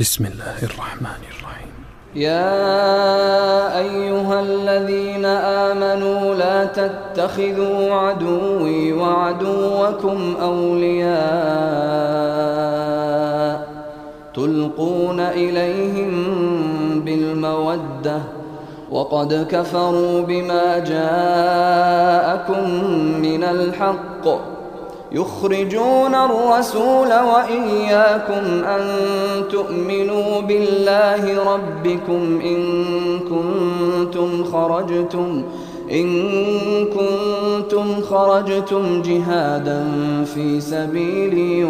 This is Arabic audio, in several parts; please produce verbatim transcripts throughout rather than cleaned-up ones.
بسم الله الرحمن الرحيم. يا أيها الذين آمنوا لا تتخذوا عدوي وعدوكم أولياء تلقون إليهم بالمودة وقد كفروا بما جاءكم من الحق يخرجون الرسول وإياكم أن تؤمنوا بالله ربكم إن كنتم خرجتم إن كنتم خرجتم جهادا في سبيلي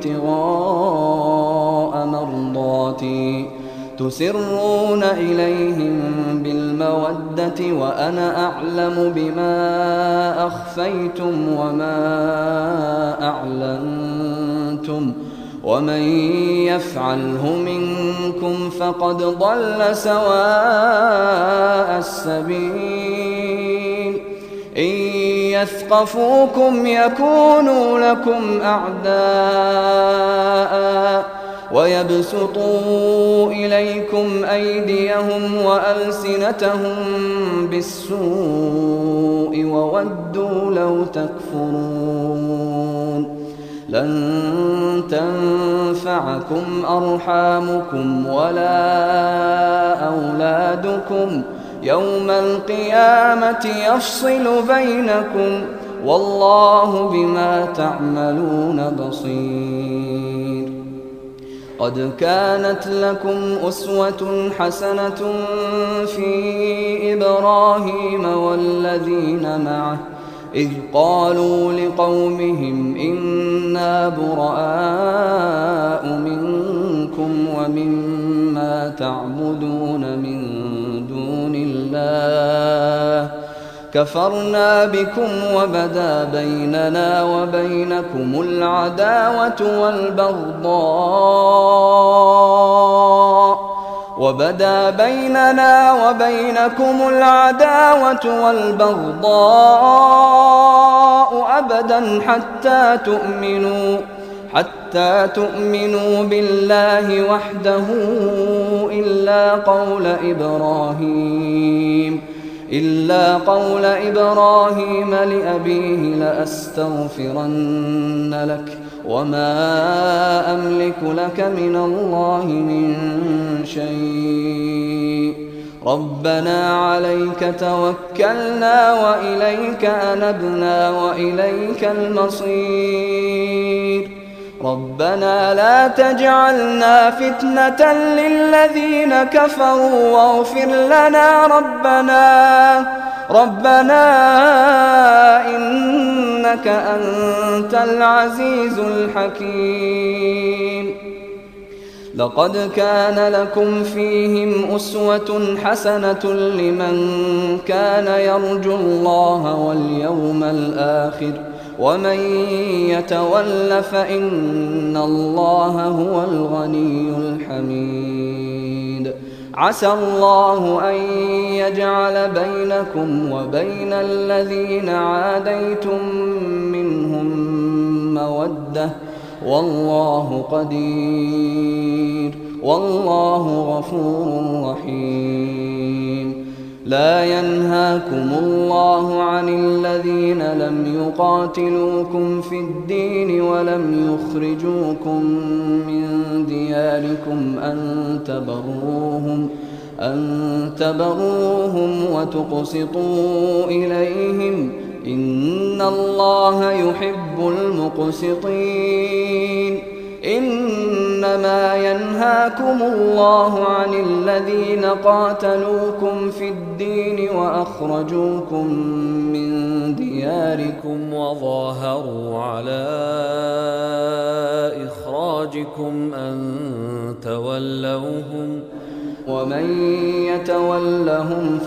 وابتغاء مرضاتي تسرون إليهم بالمودة وأنا أعلم بما أخفيتم وما أعلنتم ومن يفعله منكم فقد ضل سواء السبيل. إن يثقفوكم يكونوا لكم أعداء ويبسطوا إليكم أيديهم وألسنتهم بالسوء وودوا لو تكفرون. لن تنفعكم أرحامكم ولا أولادكم يوم القيامة يفصل بينكم والله بما تعملون بصير. قد كانت لكم أسوة حسنة في إبراهيم والذين معه إذ قالوا لقومهم إنا براء منكم ومما تعبدون من دون الله كفرنا بكم وبدا بيننا وبينكم العداوة والبغضاء وبدا بيننا وبينكم العداوة والبغضاء أبدا حتى تؤمنوا حتى تؤمنوا بالله وحده إلا قول إبراهيم إلا قول إبراهيم لأبيه لأستغفرن لك وما أملك لك من الله من شيء ربنا عليك توكلنا وإليك أنبنا وإليك المصير. ربنا لا تجعلنا فتنة للذين كفروا واغفر لنا ربنا ربنا إنك أنت العزيز الحكيم. لقد كان لكم فيهم أسوة حسنة لمن كان يرجو الله واليوم الآخر ومن يتول فإن الله هو الغني الحميد. عسى الله أن يجعل بينكم وبين الذين عاديتم منهم مودة والله قدير والله غفور رحيم. لا ينهاكم الله عن الذين لم يقاتلوكم في الدين ولم يخرجوكم من دياركم أن تبروهم أن تبروهم وتقسطوا إليهم إن الله يحب المقسطين. إنما ينهاكم الله عن الذين قاتلوكم في الدين وأخرجوكم من دياركم وظاهروا على إخراجكم أن تولوهم ومن يتولهم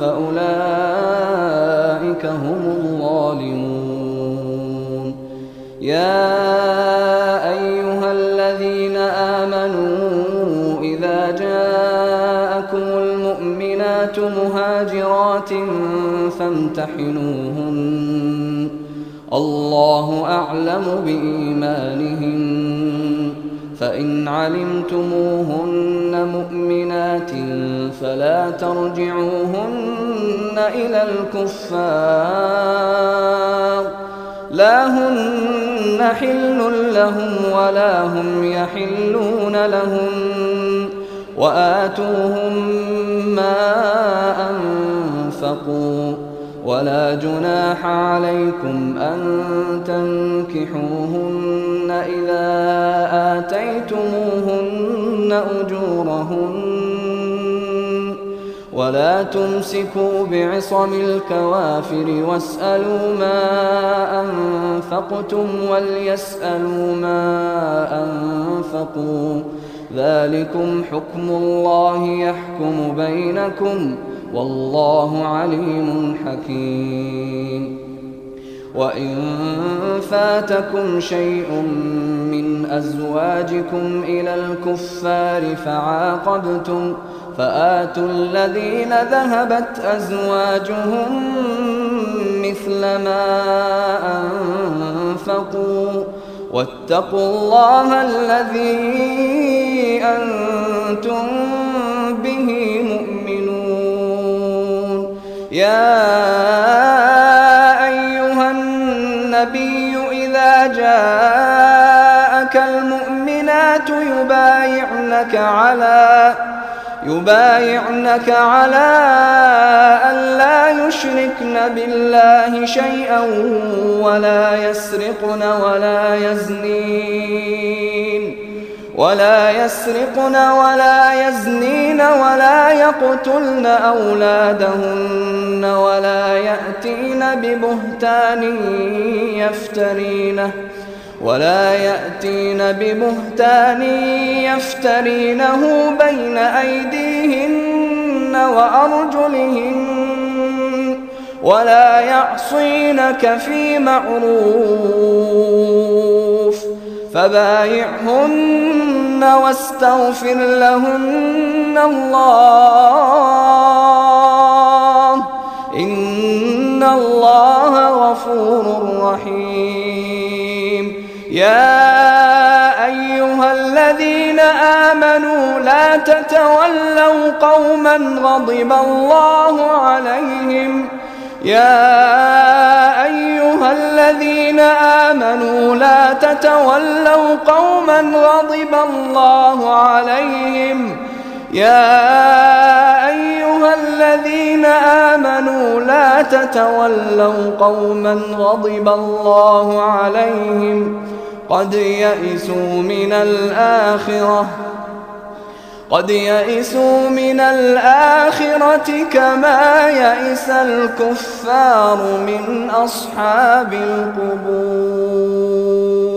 فأولئك هم الظالمون. يا أيها الذين آمنوا إذا جاءكم المؤمنات مهاجرات فامتحنوهن الله أعلم بإيمانهن فإن علمتموهن مؤمنات فلا ترجعوهن إلى الكفار لا هن حل لهم ولا هم يحلون لهم وآتوهم ما أنفقوا ولا جناح عليكم أن تنكحوهن إذا آتيتموهن أجورهن ولا تمسكوا بعصم الكوافر واسألوا ما أنفقتم وليسألوا ما أنفقوا ذلكم حكم الله يحكم بينكم والله عليم حكيم. وإن فاتكم شيء من أزواجكم إلى الكفار فعاقبتم فآتوا الذين ذهبت أزواجهم مثل ما أنفقوا واتقوا الله الذي أنتم به مؤمنون. يا أيها النبي إذا جاءك المؤمنات يبايعنك على يبايعنك على أن لا يشركن بالله شيئا ولا يسرقن ولا يزنين ولا يسرقن ولا يزنين ولا يقتلن أولادهن ولا يأتين ببهتان يفترينه ولا يأتين ببهتان يفترينه بين أيديهن وأرجلهن ولا يعصينك في معروف فبايعهن واستغفر لهن الله إن الله غفور رحيم. يا أيها الذين آمنوا لا تتولوا قوما غضب الله عليهم يا أيها الذين آمنوا لا تتولوا قوما غضب الله عليهم يا أيها الذين آمنوا لا تتولوا قوما غضب الله عليهم قد يئسوا من الآخرة قد يئسوا من الآخرة كما يئس الكفار من أصحاب القبور.